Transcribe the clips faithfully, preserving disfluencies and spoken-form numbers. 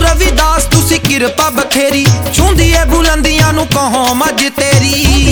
रविदास तुसी किरपा बखेरी, छूंदी है बुलंदियां नू कहो मज तेरी।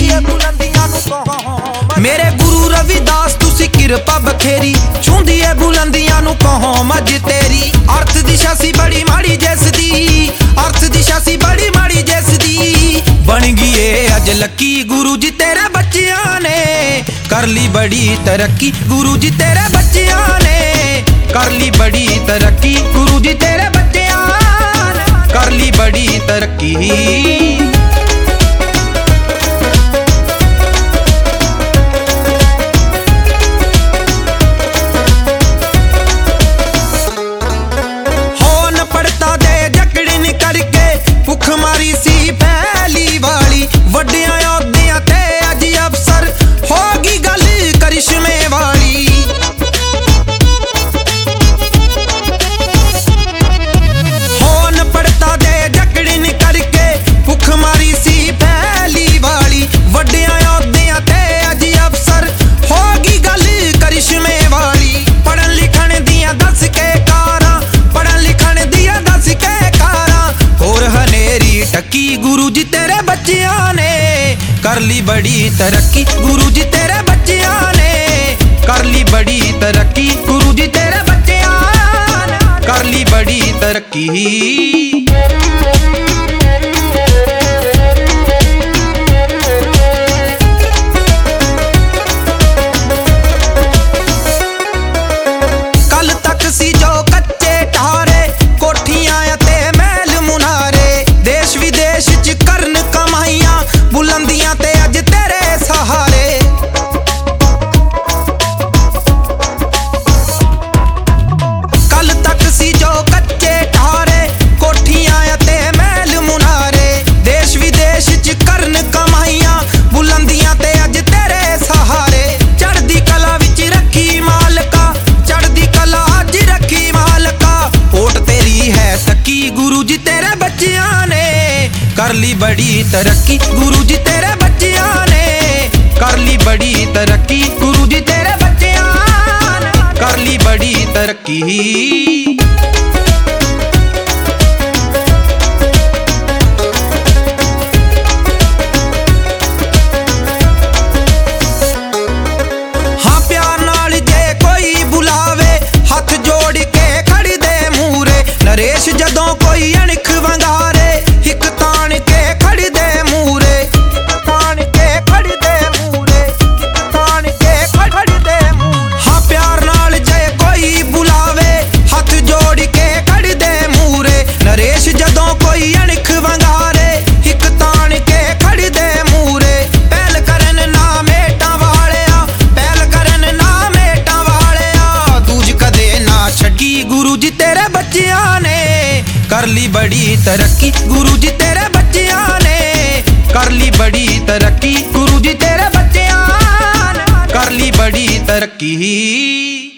मेरे गुरु रविदास तुसी किरपा बखेरी, छूंदी है बुलंदियां नू कहो मज तेरी। अर्थ दिशा सी बड़ी माड़ी जैसदी, अर्थ दिशा सी बड़ी माड़ी जैसदी। बन गई है अज लकी गुरु जी तेरे बच्चियां ने, कर ली बड़ी तरक्की गुरु जी तेरे बच्चियां ने, कर ली बड़ी तरक्की गुरु जी तेरे बच्चियां ने, कर ली बड़ी तरक्की। भुख मारी सी पहली वाली, वड्डियां औहदियां ते अज अफसर, होगी गल करिश्मे वाली। होन पड़ता दे जकड़िन करके, भुख मारी सी पहली वाली, वड्डियां औहदियां ते अज अफसर, होगी गल करिश्मे वाली। पढ़न लिखण दियां दस के कारां, पढ़न लिखण दियां दस के कारां, होर हनेरी टक्की गुरु जी तेरे बच्चियां ने, कर ली बड़ी तरक्की गुरु जी तेरे बच्चियां ने, कर ली बड़ी तरक्की गुरु जी तेरे बच्चियां ने, कर ली बड़ी तरक्की। कल तक सी जो कच्चे ठारे, कोठियां ते महल मुनारे, देश विदेश च करन कमाइयां, बुलंदियां ते अज तेरे सहारे। कल तक सी जो कच्चे ठारे, कोठियां ते महल मुनारे, देश विदेश च करन कमाइयां, बुलंदियां ते अज तेरे सहारे। चढ़दी कला विच रखी मालका, चढ़दी कला अज रखी मालका, होठ तेरी है तकी गुरु जी तेरे बच्चियां ने, कर ली बड़ी तरक्की गुरु जी तेरे बच्चियां ने, कर ली बड़ी तरक्की गुरु जी तेरे बच्चियां ने, कर ली बड़ी तरक्की। हाँ प्यार नाल जे कोई बुलावे, हथ जोड़ के खड़ी दे मूरे, नरेश जदों कोई अणख वंगारे, हिक तान के खड़ी दे मूरे, तान के खड़ी दे मूरे, तान के खड़ी दे मूरे। हाँ प्यार नाल जे कोई बुलावे, हथ जोड़ के खड़ी दे मूरे, नरेश जदों कोई अणख वंगारे, हिक तान के खड़ी दे मूरे। पहल करन ना मेटा वालिया, पहल करन ना मेटा वालिया, दूज कदे ना छड्डी गुरु जी तेरे बच्चियां ने, कर ली बड़ी तरक्की गुरु जी तेरे बच्चियां ने, कर ली बड़ी तरक्की गुरु जी तेरे बच्चियां ने, कर ली बड़ी तरक्की।